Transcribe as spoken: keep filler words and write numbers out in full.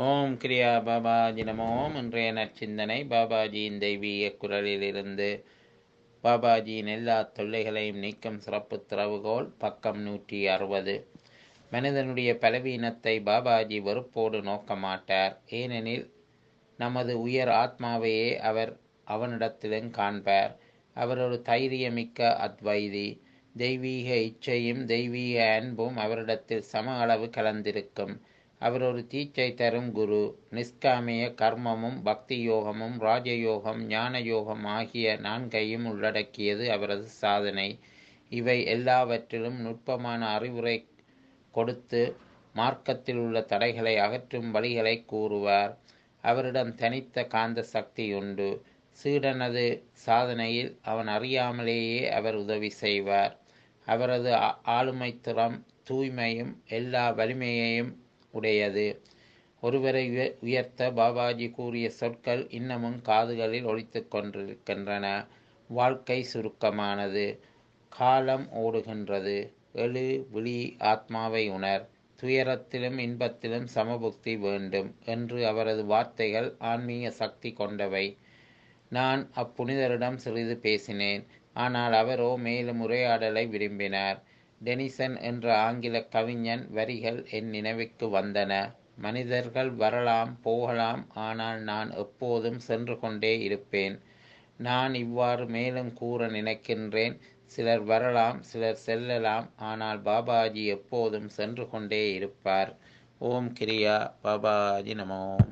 ஓம் கிரியா பாபாஜி நமோ. இன்றைய நற்சிந்தனை பாபாஜியின் தெய்வீக குரலிலிருந்து. பாபாஜியின் எல்லா தொல்லைகளையும் நீக்கும் சிறப்பு திறவுகோல், பக்கம் நூற்றி அறுபது. மனிதனுடைய பலவீனத்தை பாபாஜி வெறுப்போடு நோக்க மாட்டார். ஏனெனில் நமது உயர் ஆத்மாவையே அவர் அவனிடத்திலும் காண்பார். அவர் ஒரு தைரியமிக்க அத்வைதி. தெய்வீக இச்சையும் தெய்வீக அன்பும் அவரிடத்தில் சம அளவு கலந்திருக்கும். அவர் ஒரு தீட்சை தரும் குரு. நிஷ்காமிய கர்மமும் பக்தி யோகமும் ராஜயோகம் ஞான யோகம் ஆகிய நான்கையும் உள்ளடக்கியது அவரது சாதனை. இவை எல்லாவற்றிலும் நுட்பமான அறிவுரை கொடுத்து மார்க்கத்தில் உள்ள தடைகளை அகற்றும் வழிகளை கூறுவார். அவரிடம் தனித்த காந்த சக்தி உண்டு. சீடனது சாதனையில் அவன் அறியாமலேயே அவர் உதவி செய்வார். அவரது ஆளுமை திறம் தூய்மையும் எல்லா வலிமையையும் உடையது. ஒருவரை உயர்த்த பாபாஜி கூறிய சொற்கள் இன்னமும் காதுகளில் ஒலித்து கொண்டிருக்கின்றன. வாழ்க்கை சுருக்கமானது, காலம் ஓடுகின்றது. எழு, விழி, ஆத்மாவை உணர். துயரத்திலும் இன்பத்திலும் சமபுக்தி வேண்டும் என்று அவரது வார்த்தைகள் ஆன்மீக சக்தி கொண்டவை. நான் அப்புனிதரிடம் சிறிது பேசினேன். ஆனால் அவரோ மேலும் உரையாடலை விரும்பினார். டெனிசன் என்ற ஆங்கில கவிஞன் வரிகள் என் நினைவுக்கு வந்தன. மனிதர்கள் வரலாம் போகலாம், ஆனால் நான் எப்போதும் சென்று கொண்டே இருப்பேன். நான் இவ்வாறு மேலும் கூற நினைக்கின்றேன். சிலர் வரலாம், சிலர் செல்லலாம், ஆனால் பாபாஜி எப்போதும் சென்று கொண்டே இருப்பார். ஓம் கிரியா பாபாஜி நமோ.